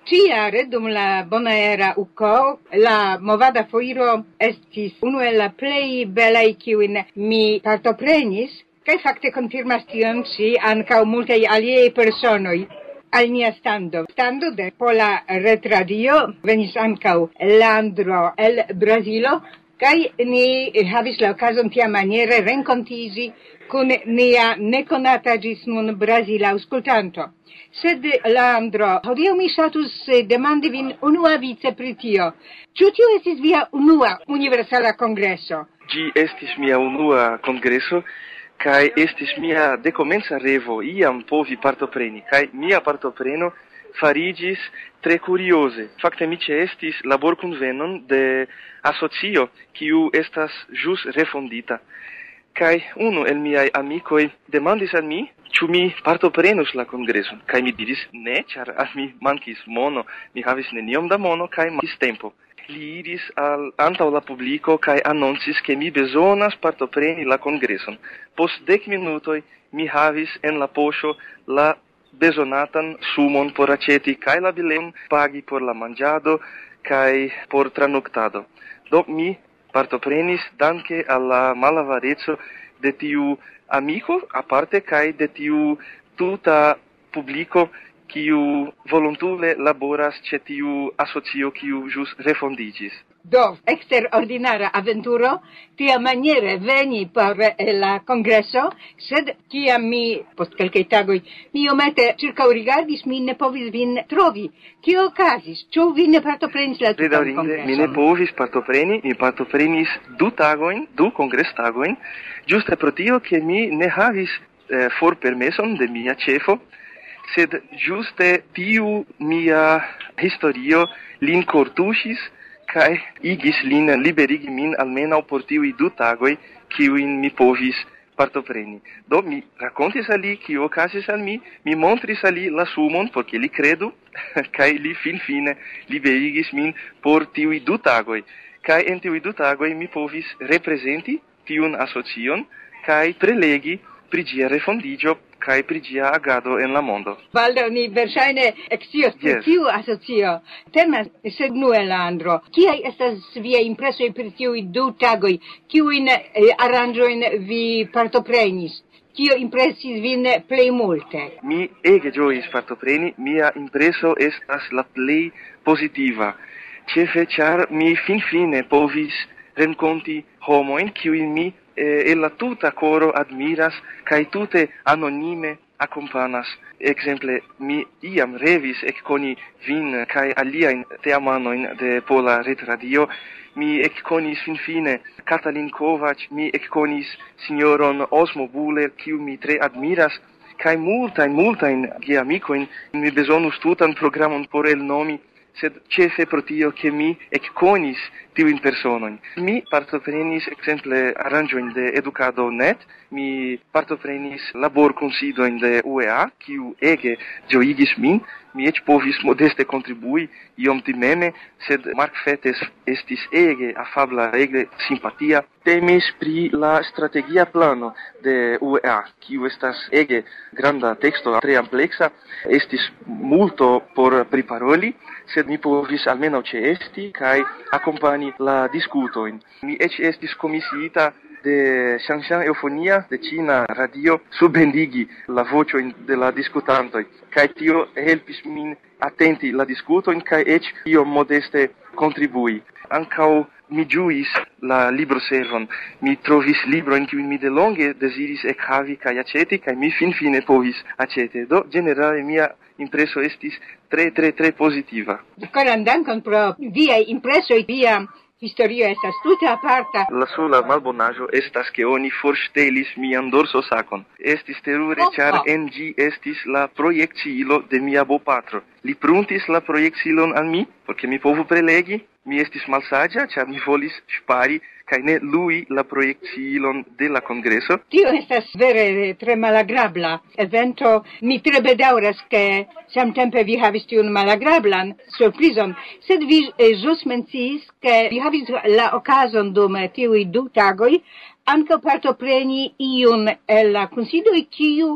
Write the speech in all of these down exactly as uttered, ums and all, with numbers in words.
Ciare dum la bona era uko, la movada foiro estis unu el la plei belai kiuin mi partoprenis, kaj fakte konfirmas tion ci ankaŭ multaj aliaj personoj al nia stando. Stando de Pola Retradio venis ankaŭ Leandro el Brazilo, kaj ni havis la okazon tiamaniere renkontiĝi kun nia nekonata ĝis nun brazila aŭskultanto. Sed, Leandro, hodiaŭ mi ŝatus demandi vin unuavice pri tio. Ĉu tio estis via unua universala kongreso? Ĝi estis mia unua kongreso, kaj estis mia dekomenca revo iam povi partopreni, kaj mia partopreno fariĝis tre kurioze. Fakte mi ĉeestis laborkunvenon de asocio, kiu estas ĵus refondita. Kaj unu el miaj amikoj demandis al mi, ĉu mi partoprenus la kongreson, kaj mi diris ne, ĉar al mi mankis mono, mi havis neniom da mono kaj mankis tempo. Li iris al antaŭ la publiko kaj anoncis, ke mi bezonas partopreni la kongreson. Post dek minutoj mi havis en la poŝo la bezonatan sumon por aĉeti kaj la bileton, pagi por la manĝado kaj por tranoktado. Do mi partoprenis danke al la malavareco de tiu amiko aparte kaj de tiu tuta publiko kiu volontule laboras ĉe tiu asocio kiu ĵus refondiĝis. Do, eksterordinara aventuro, tia maniere veni por la kongreso, sed kiam mi, post kelkaj tagoj, mi iomete ĉirkaŭrigardis, mi ne povis vin trovi. Kio okazis? Ĉu vi ne partoprenis la tutan kongreson? Mi ne povis partopreni, mi partoprenis du tagojn, du kongrestagojn, ĝuste pro tio, ke mi ne havis eh, forpermeson de mia ĉefo, sed ĝuste tiu mia historio lin kortuŝis kaj igis lin liberigi min almenaŭ por tiuj du tagoj, kiujn mi povis partopreni. Do mi rakontis al li kio okazis al mi, mi montris al li la sumon por ke li kredu, kaj li finfine liberigis min por tiuj du tagoj. Kaj en tiuj du tagoj mi povis reprezenti tiun asocion kaj prelegi pri ĝia refondiĝo kaj pri ĝia agado en la mondo. Baldaŭ ni verŝajne ekscios pri Yes. tiu asocio. Temas, sed nu, Leandro, kiaj estas viaj impresoj pri tiuj du tagoj? Kiujn eh, aranĝojn vi partoprenis? Kio impresis vin plej multe? Mi ege ĝojis partopreni, mia impreso estas la plej pozitiva. Ĉefe ĉar mi finfine povis renkonti homojn, kiujn mi eh, el la tuta koro admiras kaj tute anonime akompanas. Ekzemple, mi iam revis ekkoni vin kaj aliajn teamanojn de Pola Retradio. Mi ekkonis finfine Katalin Kovac, mi ekkonis sinjoron Osmo Buller, kiu mi tre admiras, kaj multajn, multajn geamikojn. Mi bezonus tutan programon por elnomi, sed ĉefe pro tio, ke mi ekkonis tiujn personojn. Mi partoprenis ekzemple aranĝojn de edukado punto net, mi partoprenis laborkunsidojn de U E A, kiu ege ĝojigis min. Mi eĉ povis modeste kontribui iom timeme, sed Mark Fettes estis ege afabla, ege simpatia. Temis pri la strategia plano de U E A, kiu estas ege granda teksto, tre ampleksa. Estis multo por priparoli, sed mi povis almenaŭ ĉeesti kaj akompani la diskutojn. Mi eĉ estis komisiita de Shanshan Eufonia de Ĉina Radio subendigi la voĉojn de la diskutantoj, kaj tio helpis min atenti la diskutojn kaj eĉ iom modeste kontribui. Ankaŭ mi ĝuis la libroservon. Mi trovis librojn, kiujn mi delonge deziris ekhavi kaj aĉeti, kaj mi finfine povis aĉeti. Do ĝenerale mia impreso estis tre tre tre pozitiva. Koran dankon pro viaj impresoj, via historio estas tute aparta. La sola malbonaĵo estas, ke oni forŝtelis mian dorsosakon. Estis terure, ĉar en ĝi estis la projektilo de mia bopatro. Li pruntis la projektilon al mi, por ke mi povu prelegi. Mi estis malsaĝa, ĉar mi volis ŝpari kaj ne lui la projektilon de la kongreso. Tio estas vere tre malagrabla evento. Mi tre bedaŭras, ke samtempe vi havis tiun malagrablan surprizon, sed vi eh, ĵus menciis, ke vi havis la okazon dum tiuj du tagoj ankaŭ partopreni iun el la kunsidoj, kiu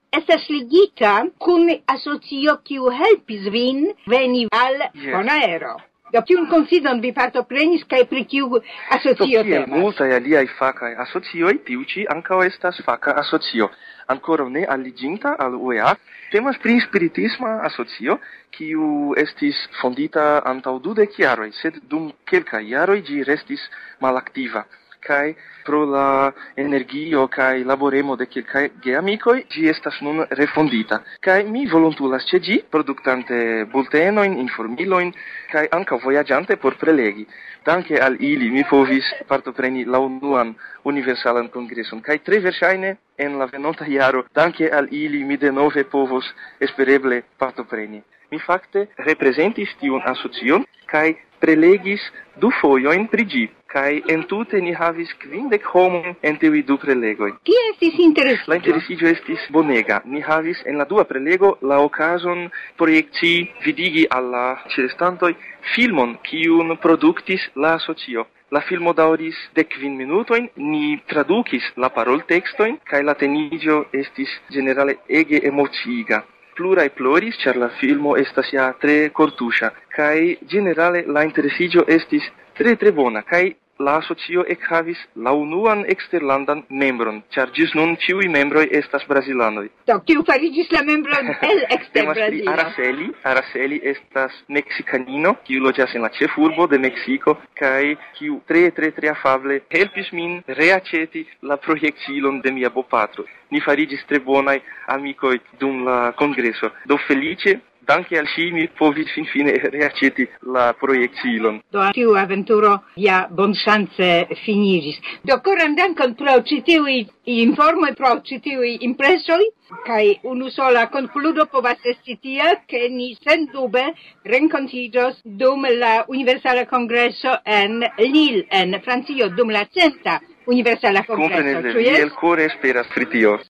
estas ligita kun asocio kiu helpis vin veni al Yes. Bonaero. Do kiun konsidon vi partoprenis kaj pri kiu asocio Kiel temas? multaj aliaj fakaj asocioj, tiu ĉi ankaŭ estas faka asocio. Ankoraŭ ne aliĝinta al U E A, temas pri spiritisma asocio, kiu estis fondita antaŭ dudek jaroj, sed dum kelkaj jaroj ĝi restis malaktiva. Kaj pro la energio kaj laboremo de kelkaj geamikoj ĝi estas nun refondita. Kaj mi volontulas ĉe ĝi, produktante bultenojn, informilojn kaj ankaŭ vojaĝante por prelegi. Danke al ili mi povis partopreni la unuan universalan kongreson kaj tre verŝajne en la venonta jaro, danke al ili mi denove povos espereble partopreni. Mi fakte reprezentis tiun asocion kaj prelegis du fojojn pri ĝi, kaj entute ni havis kvindek homojn en tiuj du prelegoj. Kie estis La interesiĝo? interesiĝo estis bonega. Ni havis en la dua prelego la okazon projekti vidigi al la ĉeestantoj filmon, kiun produktis la asocio. La filmo daŭris dek kvin minutojn, ni tradukis la paroltekstojn, kaj la teniĝo estis ĝenerale ege emociiga. Pluraj ploris, ĉar la filmo estas ja tre kortuŝa, kaj ĝenerale la interesiĝo estis tre tre bona, kaj la asocio ekhavis la unuan eksterlandan membron, ĉar ĝis nun ĉiuj membroj estas brazilanoj. Do kiu fariĝis la membro el ekster Temas pri Brazilo? Araceli. Araceli estas meksikanino, kiu loĝas en la ĉefurbo de Meksiko, kaj kiu tre tre tre afable helpis min reaĉeti la projektilon de mia bopatro. Ni fariĝis tre bonaj amikoj dum la kongreso. Do feliĉe, danke al ŝi mi povis finfine reaĉeti la projektilon. Do tiu aventuro ja bonŝance finiĝis. Do koran dankon pro ĉi tiuj informoj, pro ĉi tiuj impresoj, kaj unusola konkludo povas esti tia, ke ni sendube renkontiĝos dum la Universala Kongreso en Lille, en Francio, dum la centa Universala Kongreso. Kompreneble, Ĉu mi jes? elkore esperas pri tio.